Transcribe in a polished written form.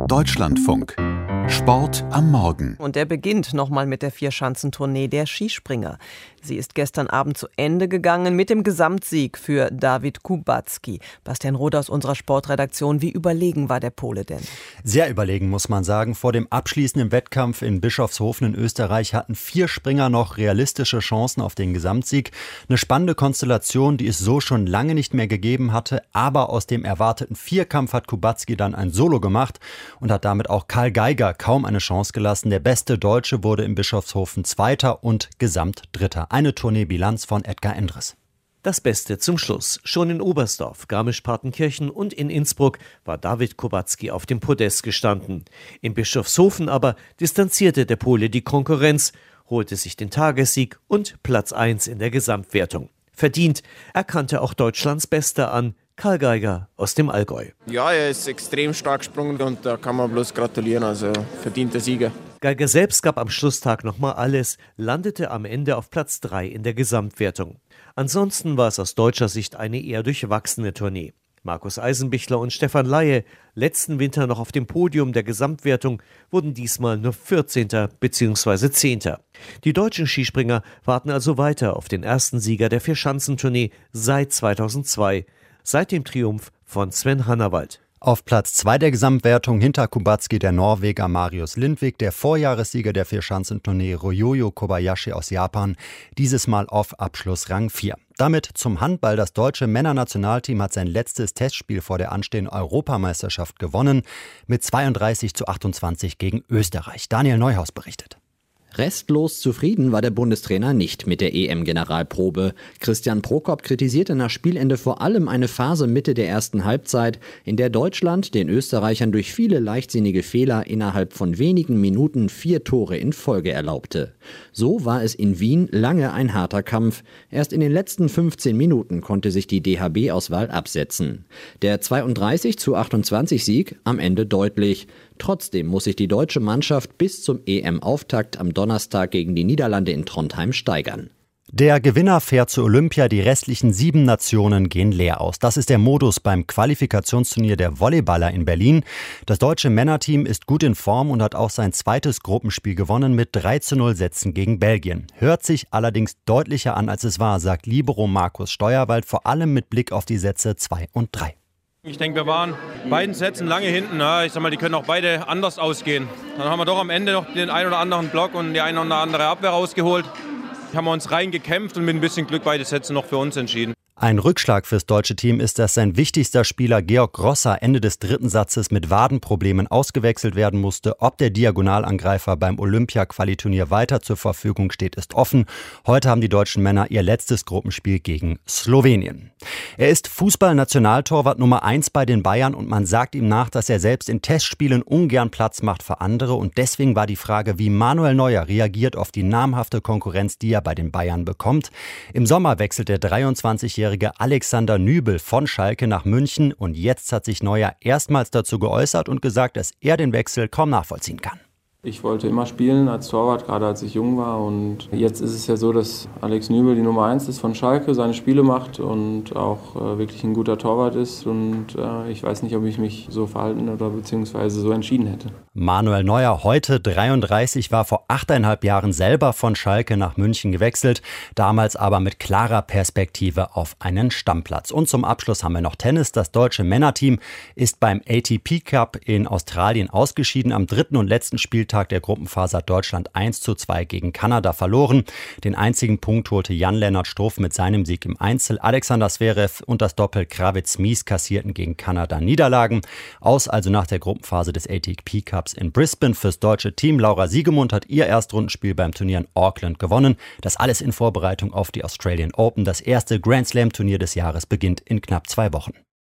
Deutschlandfunk. Sport am Morgen. Und der beginnt nochmal mit der Vierschanzentournee der Skispringer. Sie ist gestern Abend zu Ende gegangen mit dem Gesamtsieg für Dawid Kubacki. Bastian Roth aus unserer Sportredaktion, wie überlegen war der Pole denn? Sehr überlegen, muss man sagen. Vor dem abschließenden Wettkampf in Bischofshofen in Österreich hatten 4 Springer noch realistische Chancen auf den Gesamtsieg. Eine spannende Konstellation, die es so schon lange nicht mehr gegeben hatte. Aber aus dem erwarteten Vierkampf hat Kubacki dann ein Solo gemacht und hat damit auch Karl Geiger kaum eine Chance gelassen. Der beste Deutsche wurde in Bischofshofen Zweiter und Gesamtdritter. Eine Tourneebilanz von Edgar Endres. Das Beste zum Schluss. Schon in Oberstdorf, Garmisch-Partenkirchen und in Innsbruck war Dawid Kubacki auf dem Podest gestanden. In Bischofshofen aber distanzierte der Pole die Konkurrenz, holte sich den Tagessieg und Platz 1 in der Gesamtwertung. Verdient, erkannte auch Deutschlands Bester an, Karl Geiger aus dem Allgäu. Ja, er ist extrem stark gesprungen und da kann man bloß gratulieren, also verdienter Sieger. Geiger selbst gab am Schlusstag nochmal alles, landete am Ende auf Platz 3 in der Gesamtwertung. Ansonsten war es aus deutscher Sicht eine eher durchwachsene Tournee. Markus Eisenbichler und Stefan Laie, letzten Winter noch auf dem Podium der Gesamtwertung, wurden diesmal nur 14. bzw. 10. Die deutschen Skispringer warten also weiter auf den ersten Sieger der Vierschanzentournee seit 2002. Seit dem Triumph von Sven Hannawald. Auf Platz 2 der Gesamtwertung hinter Kubacki der Norweger Marius Lindvik, der Vorjahressieger der Vierschanzentournee Ryoyo Kobayashi aus Japan, dieses Mal auf Abschlussrang 4. Damit zum Handball. Das deutsche Männernationalteam hat sein letztes Testspiel vor der anstehenden Europameisterschaft gewonnen, mit 32:28 gegen Österreich. Daniel Neuhaus berichtet. Restlos zufrieden war der Bundestrainer nicht mit der EM-Generalprobe. Christian Prokop kritisierte nach Spielende vor allem eine Phase Mitte der ersten Halbzeit, in der Deutschland den Österreichern durch viele leichtsinnige Fehler innerhalb von wenigen Minuten 4 Tore in Folge erlaubte. So war es in Wien lange ein harter Kampf. Erst in den letzten 15 Minuten konnte sich die DHB-Auswahl absetzen. Der 32:28-Sieg am Ende deutlich. Trotzdem muss sich die deutsche Mannschaft bis zum EM-Auftakt am Donnerstag gegen die Niederlande in Trondheim steigern. Der Gewinner fährt zur Olympia, die restlichen 7 Nationen gehen leer aus. Das ist der Modus beim Qualifikationsturnier der Volleyballer in Berlin. Das deutsche Männerteam ist gut in Form und hat auch sein zweites Gruppenspiel gewonnen mit 3:0 Sätzen gegen Belgien. Hört sich allerdings deutlicher an, als es war, sagt Libero Markus Steuerwald, vor allem mit Blick auf die Sätze 2 und 3. Ich denke, wir waren beiden Sätzen lange hinten. Ja, ich sag mal, die können auch beide anders ausgehen. Dann haben wir doch am Ende noch den einen oder anderen Block und die eine oder andere Abwehr rausgeholt. Haben wir uns reingekämpft und mit ein bisschen Glück beide Sätze noch für uns entschieden. Ein Rückschlag fürs deutsche Team ist, dass sein wichtigster Spieler Georg Grosser Ende des 3. Satzes mit Wadenproblemen ausgewechselt werden musste. Ob der Diagonalangreifer beim Olympia-Qualiturnier weiter zur Verfügung steht, ist offen. Heute haben die deutschen Männer ihr letztes Gruppenspiel gegen Slowenien. Er ist Fußball-Nationaltorwart Nummer 1 bei den Bayern und man sagt ihm nach, dass er selbst in Testspielen ungern Platz macht für andere. Und deswegen war die Frage, wie Manuel Neuer reagiert auf die namhafte Konkurrenz, die er bei den Bayern bekommt. Im Sommer wechselt der 23-jährige Alexander Nübel von Schalke nach München und jetzt hat sich Neuer erstmals dazu geäußert und gesagt, dass er den Wechsel kaum nachvollziehen kann. Ich wollte immer spielen als Torwart, gerade als ich jung war, und jetzt ist es ja so, dass Alex Nübel die Nummer 1 ist von Schalke, seine Spiele macht und auch wirklich ein guter Torwart ist und ich weiß nicht, ob ich mich so verhalten oder beziehungsweise so entschieden hätte. Manuel Neuer, heute 33, war vor 8,5 Jahren selber von Schalke nach München gewechselt, damals aber mit klarer Perspektive auf einen Stammplatz. Und zum Abschluss haben wir noch Tennis. Das deutsche Männerteam ist beim ATP Cup in Australien ausgeschieden. Am 3. und letzten Spieltag der Gruppenphase hat Deutschland 1:2 gegen Kanada verloren. Den einzigen Punkt holte Jan-Lennart Struff mit seinem Sieg im Einzel. Alexander Zverev und das Doppel Kravitz-Mies kassierten gegen Kanada Niederlagen. Aus also nach der Gruppenphase des ATP Cups in Brisbane fürs deutsche Team. Laura Siegemund hat ihr Erstrundenspiel beim Turnier in Auckland gewonnen. Das alles in Vorbereitung auf die Australian Open. Das erste Grand Slam Turnier des Jahres beginnt in knapp 2 Wochen.